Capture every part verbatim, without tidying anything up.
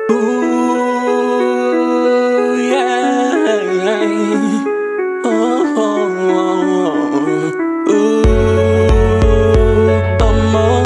Ooh, yeah. Oh, oh, oh. Ooh, amor,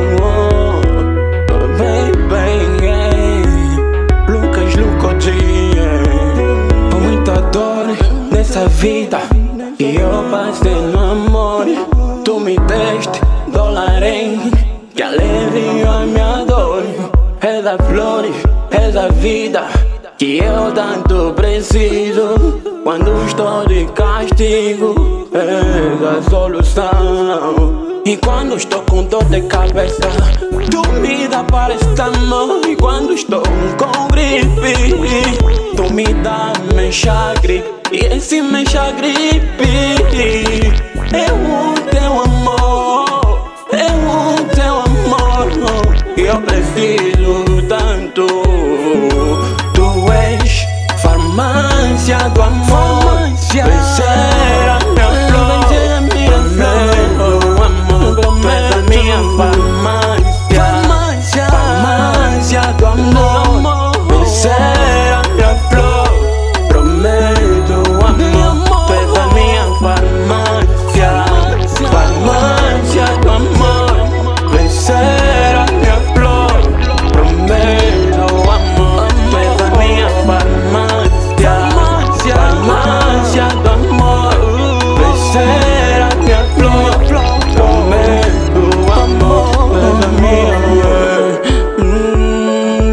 oh, baby, yeah. Lucas Lucodinha. Com muita dor nessa vida que eu passei no amor. Tu me deste dólares que aliviam a minha dor. É das flores, é da vida que eu tanto preciso. Quando estou de castigo, és a solução. E quando estou com dor de cabeça, tu me dá paracetamol. E quando estou com gripe, tu me dá mexa gripe. E esse mexa gripe é o teu amor, é o teu amor que eu preciso tanto. Tu és farmácia do amor, vencer a minha flor, prometo amor, tu és a minha farmácia, farmácia do amor, vencer a minha flor, prometo amor, tu és a minha farmácia, farmácia do amor, vencer a minha flor, prometo amor, tu és a minha farmácia, farmácia do amor, vencer a minha flor, prometo amor, tu és a minha mulher. Hum,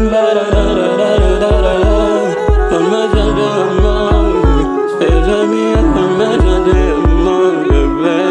farmácia do amor, és a minha farmácia de amor, bebê.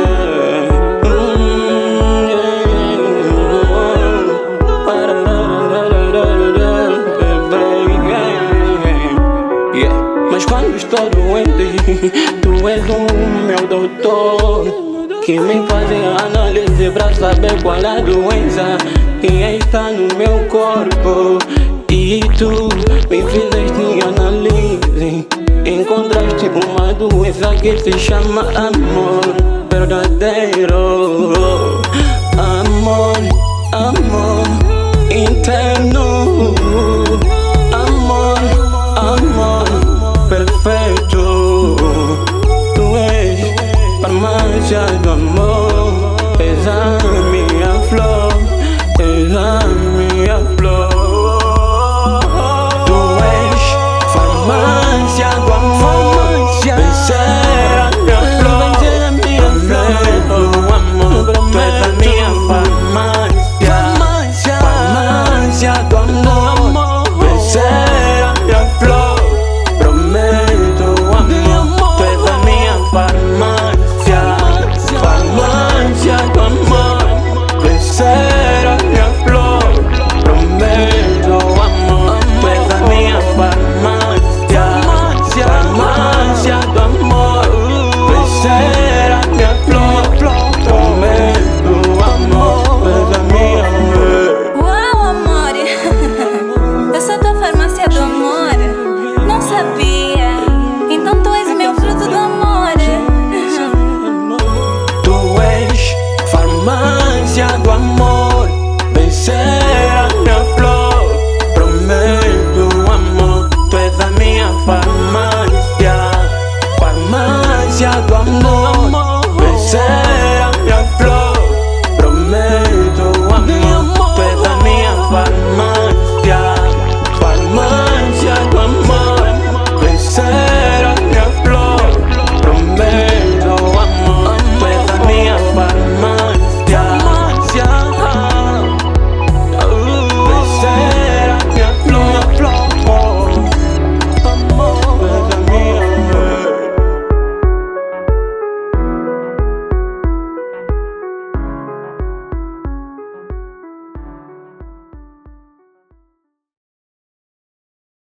Mas quando estou doente, tu és o meu doutor, que me faz análise pra saber qual é a doença que está no meu corpo. E tu me fizeste análise, encontraste uma doença que se chama amor verdadeiro.